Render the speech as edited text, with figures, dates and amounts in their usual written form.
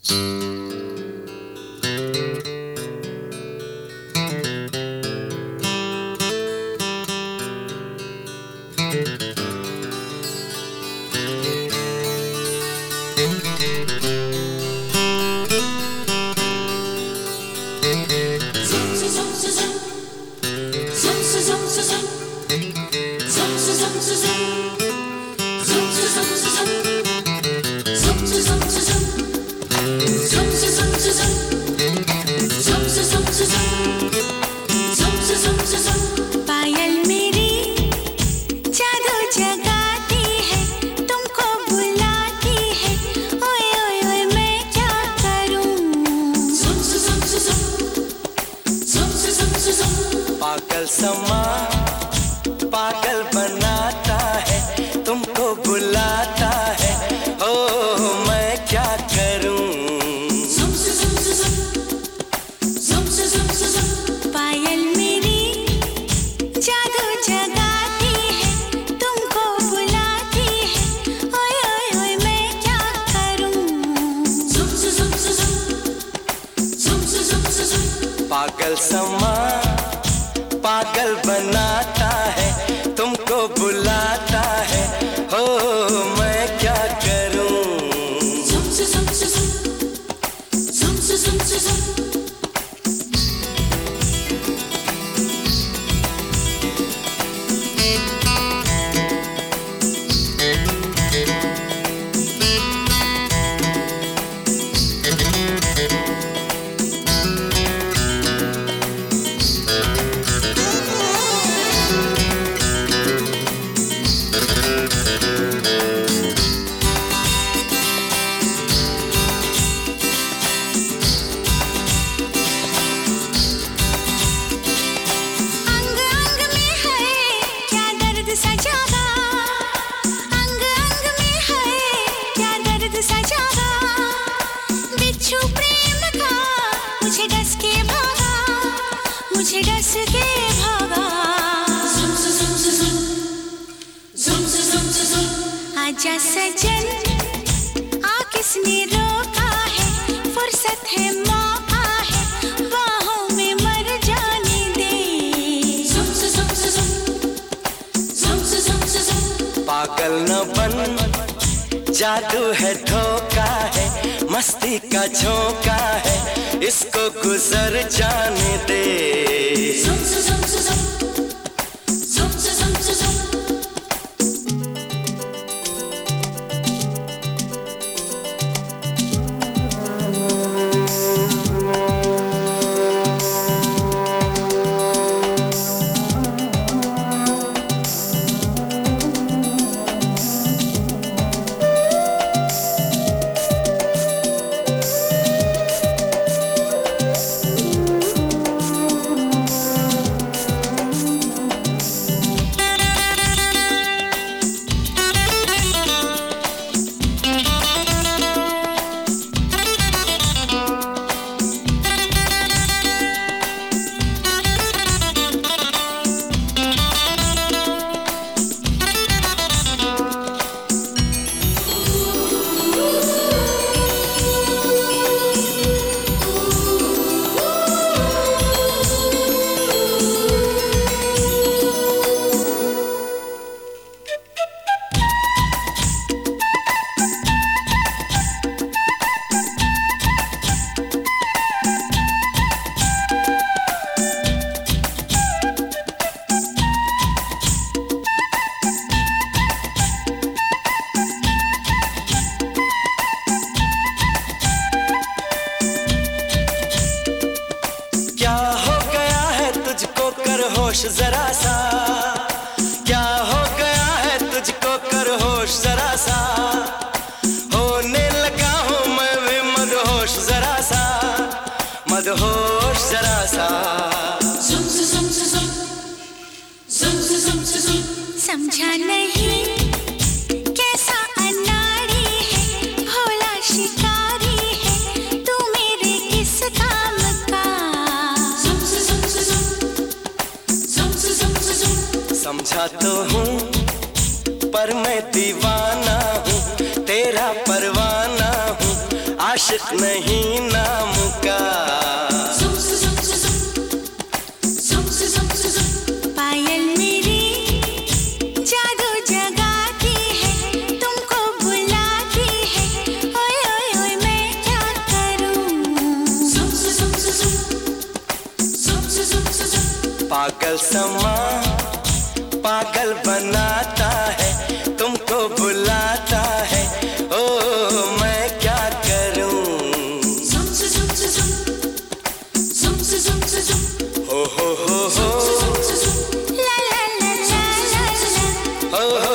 पागल समा पागल बनाता है, तुमको बुलाता है, ओ मैं क्या करूं। पायल मेरी जादू जगाती है, तुमको बुलाती है, ओए ओए ओए मैं क्या करूं। पागल समा पागल बनाता है, तुमको बुलाता है, हो मैं क्या करूं। मुझे डस के भागा, आजा सजन आ किसने रोका है, फुर्सत है मौका है, बाहों में मर जाने दे। पागल न बन जादू है धोखा है, मस्ती का झोंका है, इसको गुजर जाने दे। होश जरा सा, क्या हो गया है तुझको कर होश जरा सा, होने लगा हूँ मैं भी मदहोश जरा सा, मदहोश जरा सा। समझा नहीं कैसा अनाड़ी है, भोला शिकारी है, तू मेरे किस काम का। समझा तो हूँ पर मैं दीवाना हूँ, तेरा परवाना हूँ, आशिक नहीं नाम का। पायल मेरी जादू जगाती है, तुमको बुलाती है, ओए ओए ओए मैं क्या करूं। पागल समा पागल बनाता है, तुमको बुलाता है, ओ मैं क्या करूं। हो ला ला ला ला ला ला। हो